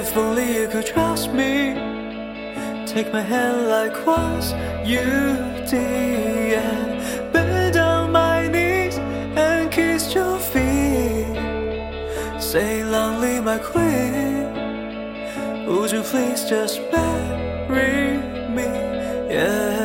If only you could trust me, take my hand like once you did, and bend down my knees and kiss your feet. Say, lonely my queen, would you please just marry me? Yeah.